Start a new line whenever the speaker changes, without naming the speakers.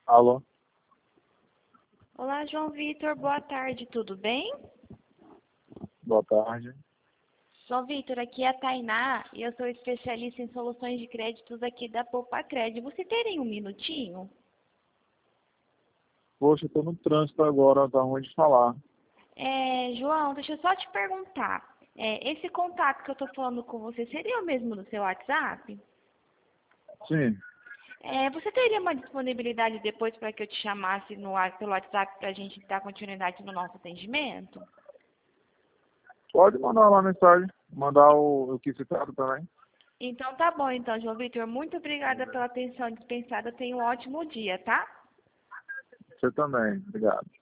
Alô?
Olá, João Vitor, boa tarde, tudo bem?
Boa tarde.
João Vitor, aqui é a Tainá e eu sou especialista em soluções de créditos aqui da Poupa Crédito. Você teria um minutinho?
Poxa, eu tô no trânsito agora, tá ruim de falar.
João, deixa eu só te perguntar. Esse contato que eu estou falando com você seria o mesmo do seu WhatsApp?
Sim,
Você teria uma disponibilidade depois para que eu te chamasse pelo WhatsApp para a gente dar continuidade no nosso atendimento?
pode mandar lá a mensagem, mandar o que se trata também.
Então tá bom, então, João Vitor, muito obrigada pela atenção dispensada. Tenha um ótimo dia, tá?
Você também, obrigado.